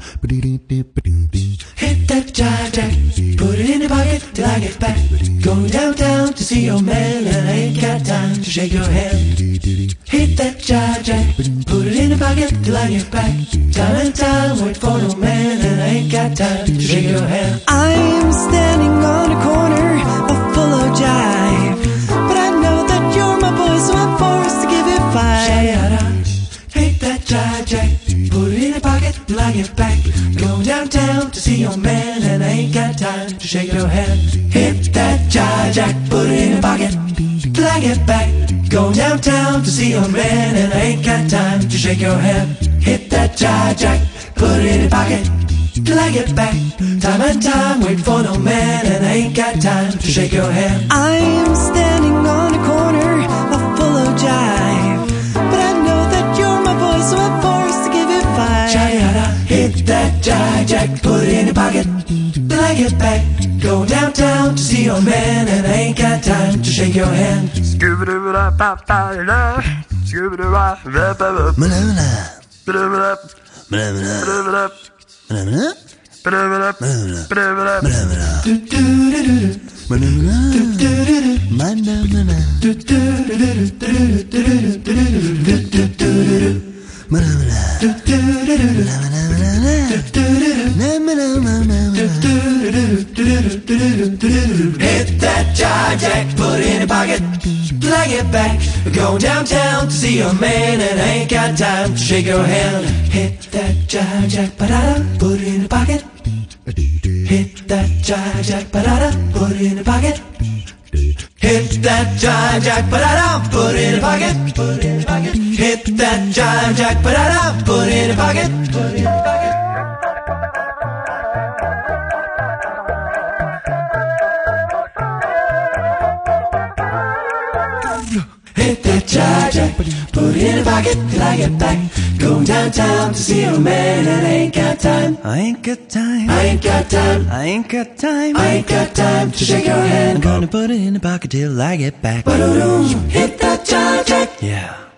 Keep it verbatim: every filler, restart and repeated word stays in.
Hit that jive jack, put it in your pocket till I get back. Going downtown to see your man, and I ain't got time to shake your hand. Hit that jive jack, put it in your pocket till I get back. Time and time, wait for no man, and I ain't got time to shake your hand. I'm standing on a corner of full of jive, but I know that you're my boy, so I'm forced to give it five. Hit that jive jack, put it in your pocket till I get back. Go downtown to see your man, and I ain't got time to shake your hand. Hit that jive jack, put it in your pocket till I get back. Go downtown to see your man, and I ain't got time to shake your hand. Hit that jive jack, put it in your pocket till I get back. Time and time, wait for no man, and I ain't got time to shake your hand. I'm standing on a corner of full of jive, but I know that you're my boy, so I'm forced to give it five. Chayada, hit that jive jack, put it in your pocket till I get back. Go downtown to see your man, and I ain't got time to shake your hand. Hit that jive jack, put it in your pocket till I get back. Go downtown to see your man, and I ain't got time to shake your hand. Hit that jive jack, ba-da-da, put it in your pocket. Hit that jive jack, ba-da-da, put it in your pocket. Hit that jive jack, ba-da-da, put it in your pocket. Put it in your pocket. Hit that jive jack, ba-da-da, put it in your pocket. Put it in your pocket. Hit that jive jack, put it in your pocket till I get back. Go downtown to see your man, and I ain't got time. I ain't got time. I ain't got time. I ain't got time. I ain't got time to shake your hand. I'm gonna put it in the pocket till I get back. Ba-da-doo, hit that jive jack. Yeah.